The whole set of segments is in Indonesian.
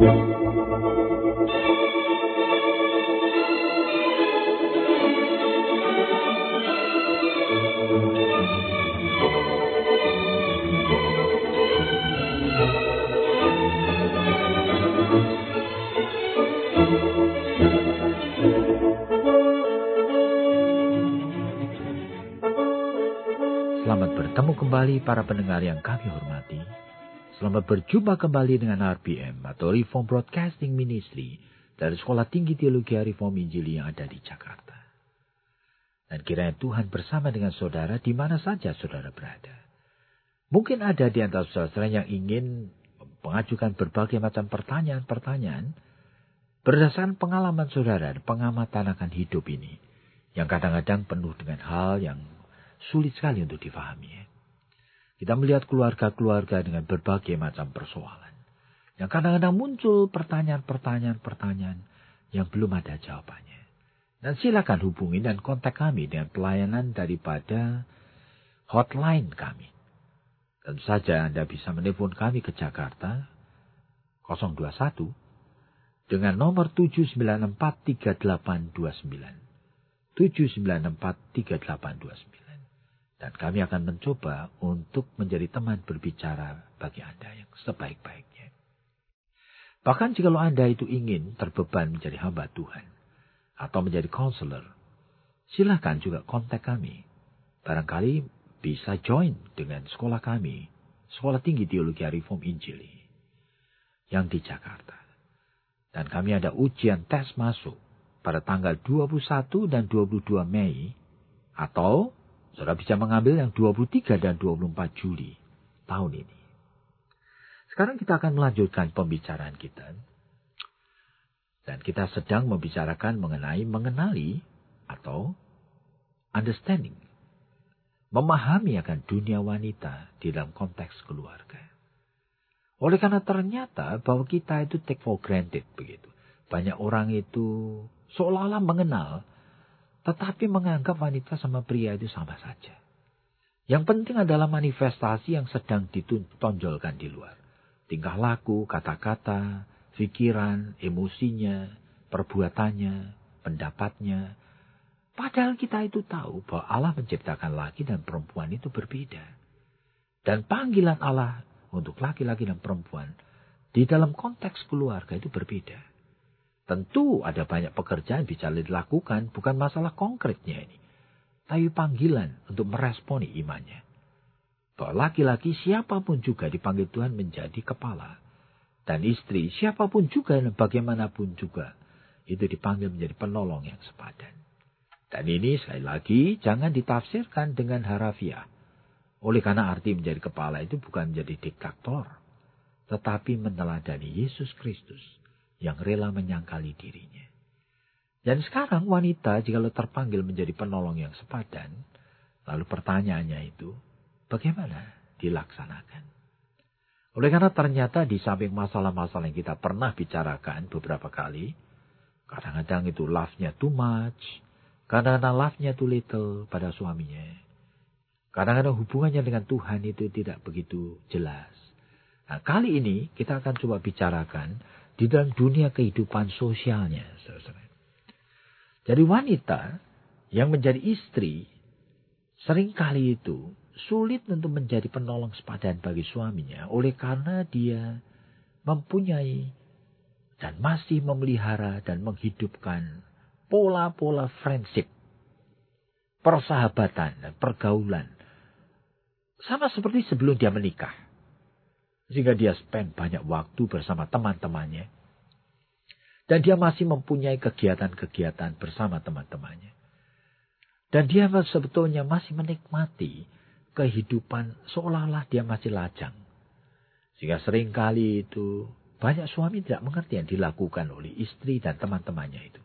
Selamat bertemu kembali para pendengar yang kami hormati. Selamat berjumpa kembali dengan RBM atau Reform Broadcasting Ministry dari Sekolah Tinggi Teologi Reform Injili yang ada di Jakarta. Dan kiranya Tuhan bersama dengan saudara di mana saja saudara berada. Mungkin ada di antara saudara yang ingin mengajukan berbagai macam pertanyaan-pertanyaan berdasarkan pengalaman saudara, pengamatan akan hidup ini, yang kadang-kadang penuh dengan hal yang sulit sekali untuk difahami. Kita melihat keluarga-keluarga dengan berbagai macam persoalan. Yang kadang-kadang muncul pertanyaan-pertanyaan yang belum ada jawabannya. Dan silakan hubungi dan kontak kami dengan pelayanan daripada hotline kami. Tentu saja Anda bisa menelpon kami ke Jakarta 021 dengan nomor 7943829. 7943829. Dan kami akan mencoba untuk menjadi teman berbicara bagi Anda yang sebaik-baiknya. Bahkan jika Anda itu ingin terbeban menjadi hamba Tuhan atau menjadi counselor, silakan juga kontak kami. Barangkali bisa join dengan sekolah kami, Sekolah Tinggi Teologi Reform Injili yang di Jakarta. Dan kami ada ujian tes masuk pada tanggal 21 dan 22 Mei atau saudara bisa mengambil yang 23 dan 24 Juli tahun ini. Sekarang kita akan melanjutkan pembicaraan kita. Dan kita sedang membicarakan mengenai mengenali atau understanding. Memahami akan dunia wanita di dalam konteks keluarga. Oleh karena ternyata bahwa kita itu take for granted begitu. Banyak orang itu seolah-olah mengenal, tetapi menganggap wanita sama pria itu sama saja. Yang penting adalah manifestasi yang sedang ditonjolkan di luar. Tingkah laku, kata-kata, pikiran, emosinya, perbuatannya, pendapatnya. Padahal kita itu tahu bahwa Allah menciptakan laki dan perempuan itu berbeda. Dan panggilan Allah untuk laki-laki dan perempuan di dalam konteks keluarga itu berbeda. Tentu ada banyak pekerjaan bisa dilakukan, bukan masalah konkretnya ini. Tapi panggilan untuk meresponi imannya. Bahwa laki-laki siapapun juga dipanggil Tuhan menjadi kepala. Dan istri siapapun juga dan bagaimanapun juga itu dipanggil menjadi penolong yang sepadan. Dan ini sekali lagi jangan ditafsirkan dengan harafiah. Oleh karena arti menjadi kepala itu bukan menjadi diktator. Tetapi meneladani Yesus Kristus yang rela menyangkali dirinya. Dan sekarang wanita jika terpanggil menjadi penolong yang sepadan, lalu pertanyaannya itu, bagaimana dilaksanakan? Oleh karena ternyata di samping masalah-masalah yang kita pernah bicarakan beberapa kali, kadang-kadang itu love-nya too much, kadang-kadang love-nya too little pada suaminya. Kadang-kadang hubungannya dengan Tuhan itu tidak begitu jelas. Nah, kali ini kita akan coba bicarakan di dalam dunia kehidupan sosialnya. Jadi wanita yang menjadi istri seringkali itu sulit untuk menjadi penolong sepadan bagi suaminya. Oleh karena dia mempunyai dan masih memelihara dan menghidupkan pola-pola friendship, persahabatan dan pergaulan. Sama seperti sebelum dia menikah. Sehingga dia spend banyak waktu bersama teman-temannya. Dan dia masih mempunyai kegiatan-kegiatan bersama teman-temannya. Dan dia sebetulnya masih menikmati kehidupan seolah-olah dia masih lajang. Sehingga seringkali itu banyak suami tidak mengerti yang dilakukan oleh istri dan teman-temannya itu.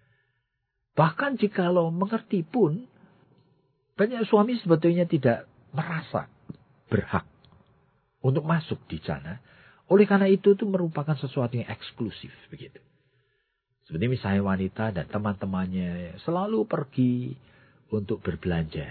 Bahkan jikalau mengerti pun, banyak suami sebetulnya tidak merasa berhak untuk masuk di sana. Oleh karena itu merupakan sesuatu yang eksklusif begitu. Seperti misalnya wanita dan teman-temannya selalu pergi untuk berbelanja.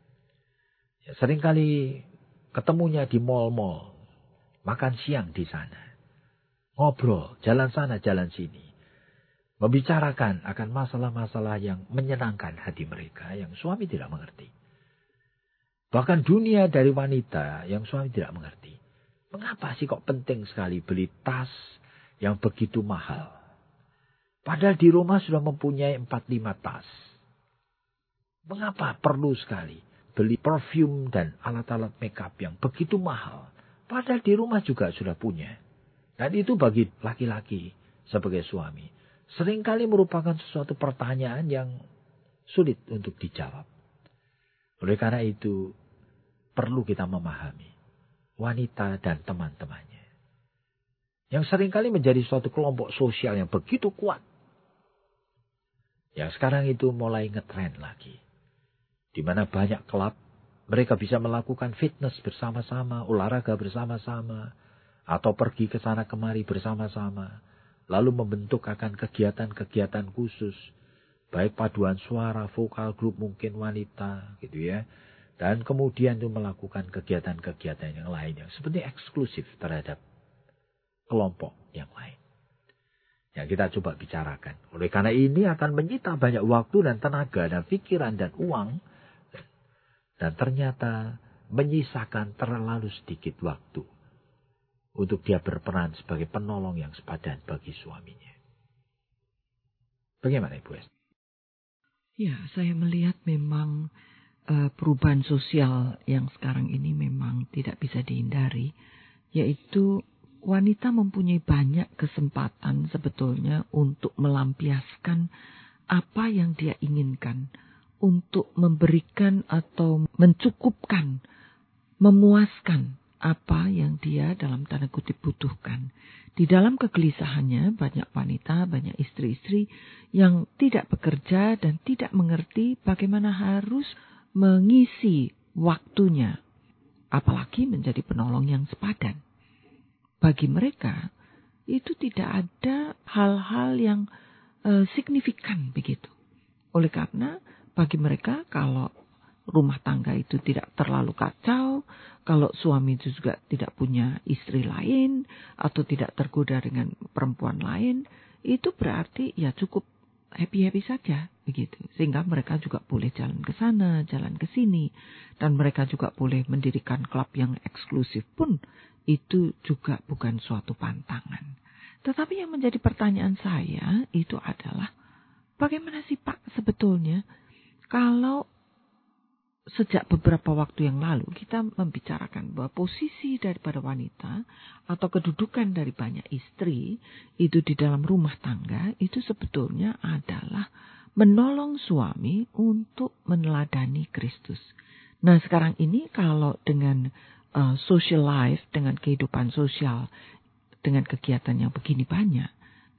Ya, seringkali ketemunya di mal-mal, makan siang di sana. ngobrol, jalan sana, jalan sini. Membicarakan akan masalah-masalah yang menyenangkan hati mereka yang suami tidak mengerti. Bahkan dunia dari wanita yang suami tidak mengerti. Mengapa sih kok penting sekali beli tas yang begitu mahal? Padahal di rumah sudah mempunyai 4-5 tas. Mengapa perlu sekali beli perfume dan alat-alat makeup yang begitu mahal? Padahal di rumah juga sudah punya. Dan itu bagi laki-laki sebagai suami seringkali merupakan sesuatu pertanyaan yang sulit untuk dijawab. Oleh karena itu, perlu kita memahami wanita dan teman-temannya. Yang seringkali menjadi suatu kelompok sosial yang begitu kuat. Yang sekarang itu mulai ngetren lagi. Di mana banyak klub, mereka bisa melakukan fitness bersama-sama, olahraga bersama-sama, atau pergi ke sana kemari bersama-sama. Lalu membentuk akan kegiatan-kegiatan khusus. Baik paduan suara, vokal grup mungkin wanita gitu ya. Dan kemudian itu melakukan kegiatan-kegiatan yang lain yang seperti eksklusif terhadap kelompok yang lain. Yang kita coba bicarakan. Oleh karena ini akan menyita banyak waktu dan tenaga dan pikiran dan uang. Dan ternyata menyisakan terlalu sedikit waktu untuk dia berperan sebagai penolong yang sepadan bagi suaminya. Bagaimana Ibu Esti? Ya, saya melihat memang perubahan sosial yang sekarang ini memang tidak bisa dihindari. Yaitu wanita mempunyai banyak kesempatan sebetulnya untuk melampiaskan apa yang dia inginkan. Untuk memberikan atau mencukupkan, memuaskan apa yang dia dalam tanda kutip butuhkan. Di dalam kegelisahannya banyak wanita, banyak istri-istri yang tidak bekerja dan tidak mengerti bagaimana harus mengisi waktunya. Apalagi menjadi penolong yang sepadan. Bagi mereka itu tidak ada hal-hal yang signifikan begitu. Oleh karena bagi mereka kalau rumah tangga itu tidak terlalu kacau, kalau suami itu juga tidak punya istri lain atau tidak tergoda dengan perempuan lain, itu berarti ya cukup happy-happy saja begitu. Sehingga mereka juga boleh jalan ke sana, jalan ke sini, dan mereka juga boleh mendirikan klub yang eksklusif pun itu juga bukan suatu pantangan. Tetapi yang menjadi pertanyaan saya itu adalah bagaimana sih Pak sebetulnya kalau sejak beberapa waktu yang lalu kita membicarakan bahwa posisi daripada wanita atau kedudukan dari banyak istri itu di dalam rumah tangga itu sebetulnya adalah menolong suami untuk meneladani Kristus. Nah sekarang ini kalau dengan social life, dengan kehidupan sosial, dengan kegiatan yang begini banyak,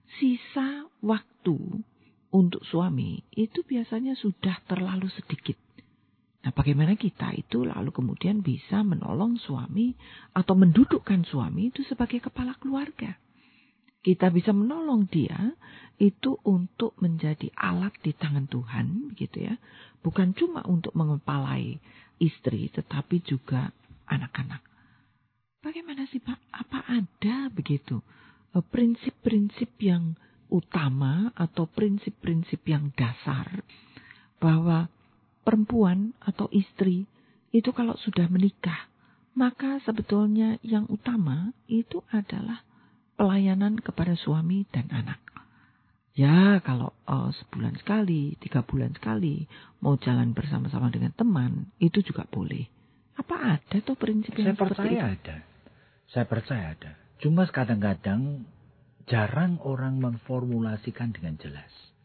sisa waktu untuk suami itu biasanya sudah terlalu sedikit. Nah bagaimana kita itu lalu kemudian bisa menolong suami atau mendudukkan suami itu sebagai kepala keluarga. Kita bisa menolong dia itu untuk menjadi alat di tangan Tuhan gitu ya. Bukan cuma untuk mengepalai istri tetapi juga anak-anak. Bagaimana sih Pak? Apa ada begitu prinsip-prinsip yang utama atau prinsip-prinsip yang dasar bahwa perempuan atau istri itu kalau sudah menikah maka sebetulnya yang utama itu adalah pelayanan kepada suami dan anak. Ya kalau sebulan sekali, 3 bulan sekali mau jalan bersama-sama dengan teman itu juga boleh. Apa ada tuh prinsip yang seperti itu? Saya percaya ada. Cuma kadang-kadang jarang orang memformulasikan dengan jelas.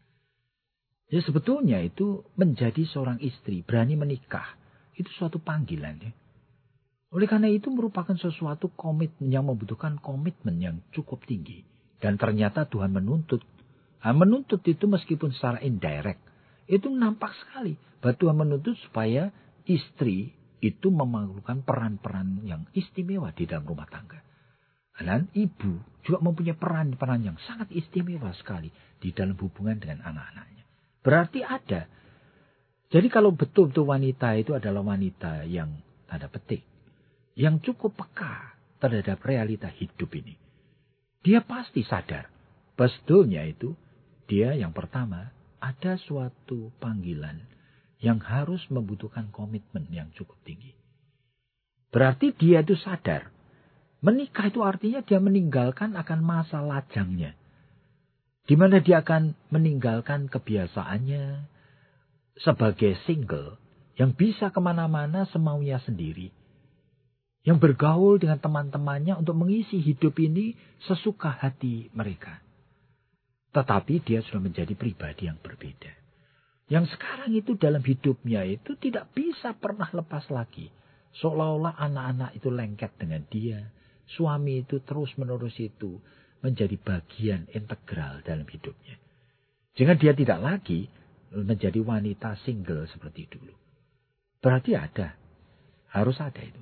Ya sebetulnya itu menjadi seorang istri, berani menikah. Itu suatu panggilan ya. Oleh karena itu merupakan sesuatu komitmen yang membutuhkan komitmen yang cukup tinggi. Dan ternyata Tuhan menuntut. Menuntut itu meskipun secara indirect. Itu nampak sekali. Bahwa Tuhan menuntut supaya istri itu memerlukan peran-peran yang istimewa di dalam rumah tangga. Dan ibu juga mempunyai peran-peran yang sangat istimewa sekali di dalam hubungan dengan anak-anaknya. Berarti ada. Jadi kalau betul-betul wanita itu adalah wanita yang tanda petik. Yang cukup peka terhadap realita hidup ini. dia pasti sadar. Sebetulnya itu, dia yang pertama, ada suatu panggilan yang harus membutuhkan komitmen yang cukup tinggi. Berarti dia itu sadar. Menikah itu artinya dia meninggalkan akan masa lajangnya. Di mana dia akan meninggalkan kebiasaannya sebagai single yang bisa kemana-mana semaunya sendiri. Yang bergaul dengan teman-temannya untuk mengisi hidup ini sesuka hati mereka. Tetapi dia sudah menjadi pribadi yang berbeda. Yang sekarang itu dalam hidupnya itu tidak bisa pernah lepas lagi. Seolah-olah anak-anak itu lengket dengan dia. Suami itu terus-menerus itu menjadi bagian integral dalam hidupnya. Sehingga dia tidak lagi menjadi wanita single seperti dulu. Berarti harus ada itu.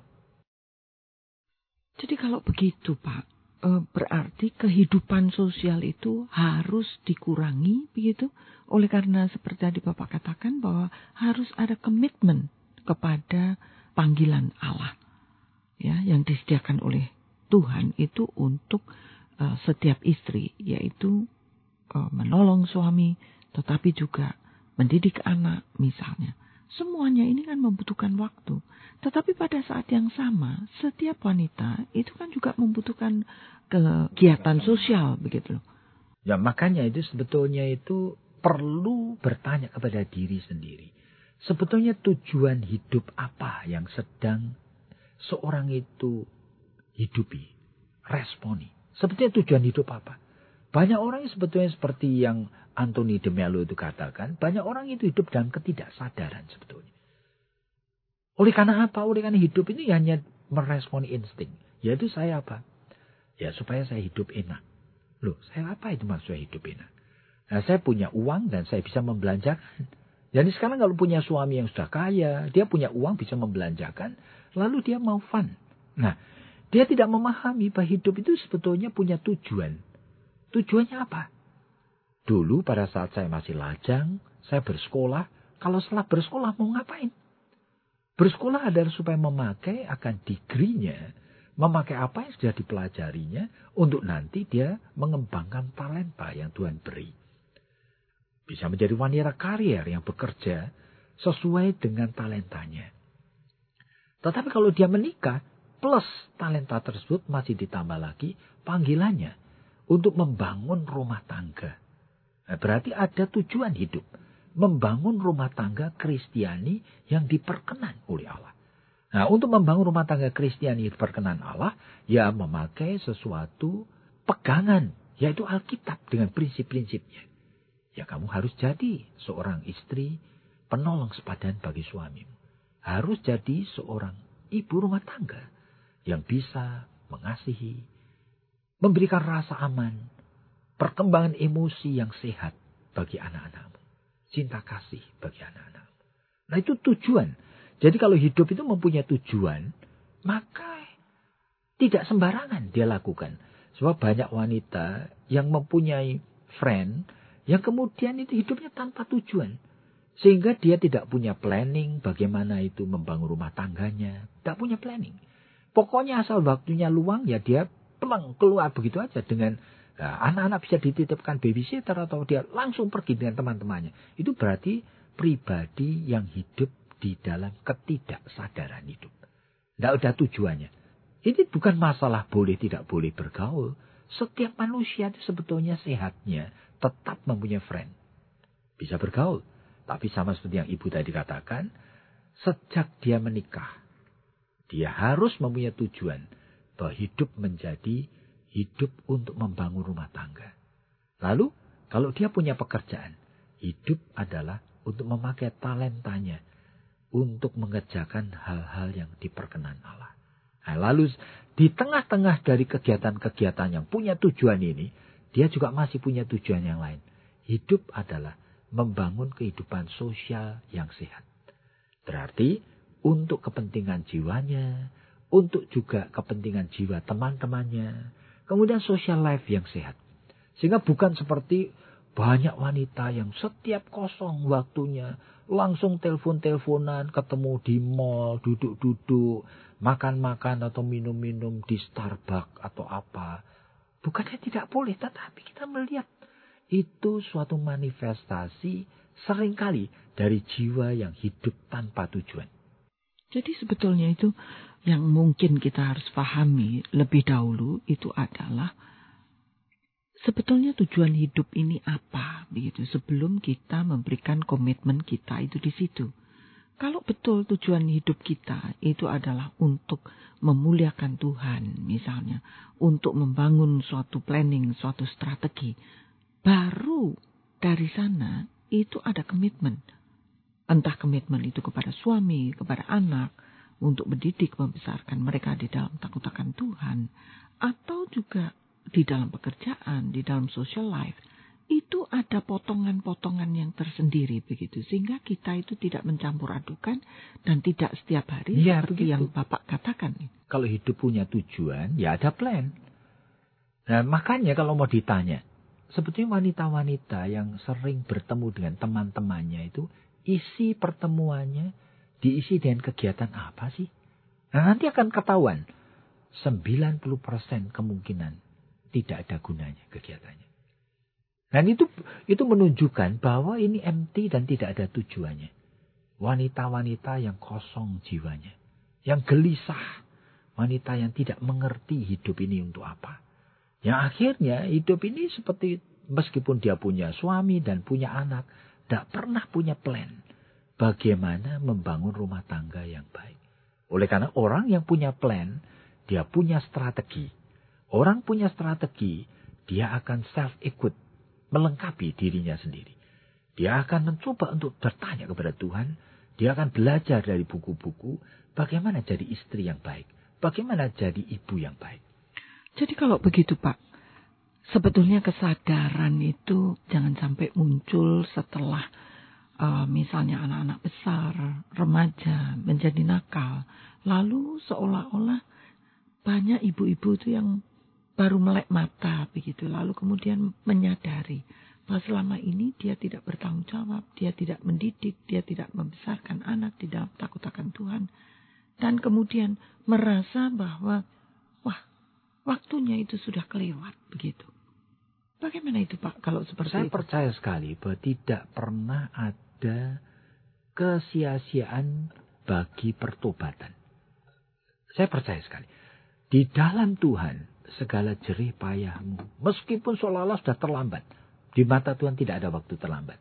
Jadi kalau begitu Pak, berarti kehidupan sosial itu harus dikurangi begitu? Oleh karena seperti tadi Bapak katakan bahwa harus ada komitmen kepada panggilan Allah. Ya, yang disediakan oleh Tuhan itu untuk setiap istri, yaitu menolong suami, tetapi juga mendidik anak misalnya. Semuanya ini kan membutuhkan waktu. Tetapi pada saat yang sama, setiap wanita itu kan juga membutuhkan kegiatan sosial begitu. Ya makanya itu sebetulnya itu perlu bertanya kepada diri sendiri. Sebetulnya tujuan hidup apa yang sedang seorang itu hidupi, responi. Sebetulnya tujuan hidup apa? Banyak orang sebetulnya seperti yang Anthony de Mello itu katakan, banyak orang itu hidup dalam ketidaksadaran sebetulnya. Oleh karena apa? Oleh karena hidup ini hanya meresponi insting. Yaitu saya apa? Ya supaya saya hidup enak. Loh, saya apa itu maksudnya hidup enak? Nah, saya punya uang dan saya bisa membelanjakan. Jadi sekarang kalau punya suami yang sudah kaya, dia punya uang bisa membelanjakan, lalu dia mau fun. Nah, dia tidak memahami bahwa hidup itu sebetulnya punya tujuan. Tujuannya apa? Dulu pada saat saya masih lajang, saya bersekolah. Kalau setelah bersekolah mau ngapain? Bersekolah adalah supaya memakai akan degree-nya, memakai apa yang sudah dipelajarinya, untuk nanti dia mengembangkan talenta yang Tuhan beri. Bisa menjadi wanita karier yang bekerja sesuai dengan talentanya. Tetapi kalau dia menikah, plus talenta tersebut masih ditambah lagi panggilannya untuk membangun rumah tangga. Nah, berarti ada tujuan hidup. Membangun rumah tangga Kristiani yang diperkenan oleh Allah. Nah, untuk membangun rumah tangga Kristiani yang diperkenan Allah, ya memakai sesuatu pegangan, yaitu Alkitab dengan prinsip-prinsipnya. Ya kamu harus jadi seorang istri penolong sepadan bagi suamimu. Harus jadi seorang ibu rumah tangga yang bisa mengasihi, memberikan rasa aman, perkembangan emosi yang sehat bagi anak-anakmu. Cinta kasih bagi anak-anakmu. Nah itu tujuan. Jadi kalau hidup itu mempunyai tujuan, maka tidak sembarangan dia lakukan. Sebab banyak wanita yang mempunyai friend, yang kemudian itu hidupnya tanpa tujuan. Sehingga dia tidak punya planning bagaimana itu membangun rumah tangganya. Tidak punya planning. Pokoknya asal waktunya luang ya dia pulang keluar begitu aja dengan anak-anak bisa dititipkan babysitter atau dia langsung pergi dengan teman-temannya. Itu berarti pribadi yang hidup di dalam ketidaksadaran hidup. Tidak ada tujuannya. Ini bukan masalah boleh tidak boleh bergaul. Setiap manusia itu sebetulnya sehatnya tetap mempunyai friend. Bisa bergaul. Tapi sama seperti yang ibu tadi katakan, sejak dia menikah, dia harus mempunyai tujuan bahwa hidup menjadi hidup untuk membangun rumah tangga. Lalu, kalau dia punya pekerjaan, hidup adalah untuk memakai talentanya untuk mengerjakan hal-hal yang diperkenan Allah. Nah, lalu, di tengah-tengah dari kegiatan-kegiatan yang punya tujuan ini, dia juga masih punya tujuan yang lain. Hidup adalah membangun kehidupan sosial yang sehat. Berarti, untuk kepentingan jiwanya, untuk juga kepentingan jiwa teman-temannya, kemudian social life yang sehat. Sehingga bukan seperti banyak wanita yang setiap kosong waktunya langsung telepon-teleponan, ketemu di mall, duduk-duduk, makan-makan atau minum-minum di Starbucks atau apa. Bukannya tidak boleh, tetapi kita melihat itu suatu manifestasi seringkali dari jiwa yang hidup tanpa tujuan. Jadi sebetulnya itu yang mungkin kita harus pahami lebih dahulu itu adalah sebetulnya tujuan hidup ini apa, begitu, sebelum kita memberikan komitmen kita itu di situ. Kalau betul tujuan hidup kita itu adalah untuk memuliakan Tuhan, misalnya, untuk membangun suatu planning, suatu strategi, baru dari sana itu ada komitmen. Entah komitmen itu kepada suami, kepada anak, untuk mendidik, membesarkan mereka di dalam takut akan Tuhan, atau juga di dalam pekerjaan, di dalam social life. Itu ada potongan-potongan yang tersendiri begitu. Sehingga kita itu tidak mencampur adukan dan tidak setiap hari seperti yang Bapak katakan. Kalau hidup punya tujuan, ya ada plan. Nah, makanya kalau mau ditanya, sebetulnya wanita-wanita yang sering bertemu dengan teman-temannya itu, isi pertemuannya diisi dengan kegiatan apa sih? Nah, nanti akan ketahuan 90% kemungkinan tidak ada gunanya kegiatannya. Dan itu menunjukkan bahwa ini empty dan tidak ada tujuannya. Wanita-wanita yang kosong jiwanya, yang gelisah, wanita yang tidak mengerti hidup ini untuk apa. Yang akhirnya hidup ini seperti meskipun dia punya suami dan punya anak, tidak pernah punya plan bagaimana membangun rumah tangga yang baik. Oleh karena orang yang punya plan, dia punya strategi. Orang punya strategi, dia akan self-equip, melengkapi dirinya sendiri. Dia akan mencoba untuk bertanya kepada Tuhan. Dia akan belajar dari buku-buku bagaimana jadi istri yang baik. Bagaimana jadi ibu yang baik. Jadi kalau begitu Pak, sebetulnya kesadaran itu jangan sampai muncul setelah misalnya anak-anak besar, remaja, menjadi nakal. Lalu seolah-olah banyak ibu-ibu itu yang baru melek mata begitu. Lalu kemudian menyadari bahwa selama ini dia tidak bertanggung jawab, dia tidak mendidik, dia tidak membesarkan anak di dalam takut akan Tuhan. Dan kemudian merasa bahwa waktunya itu sudah kelewat begitu. Bagaimana itu Pak kalau seperti itu? Saya percaya sekali bahwa tidak pernah ada kesia-siaan bagi pertobatan. Saya percaya sekali. Di dalam Tuhan segala jerih payahmu, meskipun seolah-olah sudah terlambat. Di mata Tuhan tidak ada waktu terlambat.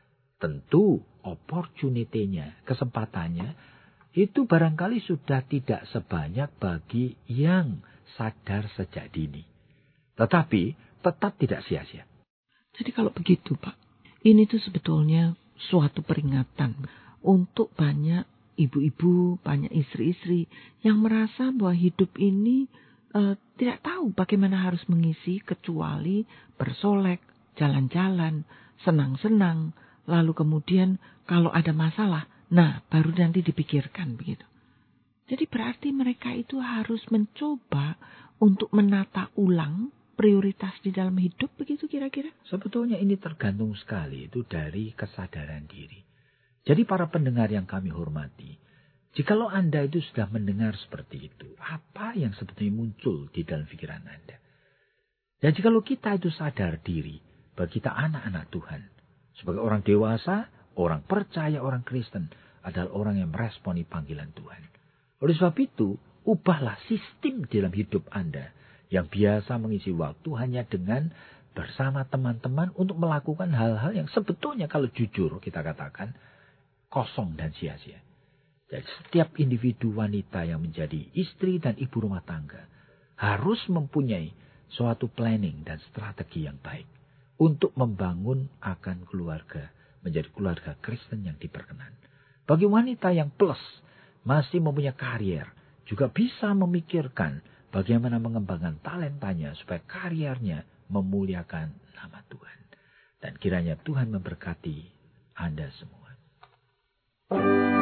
Tentu opportunity-nya, kesempatannya, itu barangkali sudah tidak sebanyak bagi yang sadar sejak dini. Tetapi tetap tidak sia-sia. Jadi kalau begitu Pak, ini tuh sebetulnya suatu peringatan untuk banyak ibu-ibu, banyak istri-istri yang merasa bahwa hidup ini tidak tahu bagaimana harus mengisi kecuali bersolek, jalan-jalan, senang-senang, lalu kemudian kalau ada masalah, nah baru nanti dipikirkan begitu. Jadi berarti mereka itu harus mencoba untuk menata ulang prioritas di dalam hidup begitu kira-kira? Sebetulnya ini tergantung sekali itu dari kesadaran diri. Jadi para pendengar yang kami hormati, jikalau Anda itu sudah mendengar seperti itu, apa yang sebetulnya muncul di dalam pikiran Anda? Dan jikalau kita itu sadar diri, bahwa kita anak-anak Tuhan, sebagai orang dewasa, orang percaya, orang Kristen, adalah orang yang meresponi panggilan Tuhan. Oleh sebab itu, ubahlah sistem dalam hidup Anda yang biasa mengisi waktu hanya dengan bersama teman-teman untuk melakukan hal-hal yang sebetulnya kalau jujur kita katakan kosong dan sia-sia. Jadi setiap individu wanita yang menjadi istri dan ibu rumah tangga harus mempunyai suatu planning dan strategi yang baik untuk membangun akan keluarga, menjadi keluarga Kristen yang diperkenan. Bagi wanita yang plus masih mempunyai karier, juga bisa memikirkan bagaimana mengembangkan talentanya supaya kariernya memuliakan nama Tuhan. Dan kiranya Tuhan memberkati Anda semua.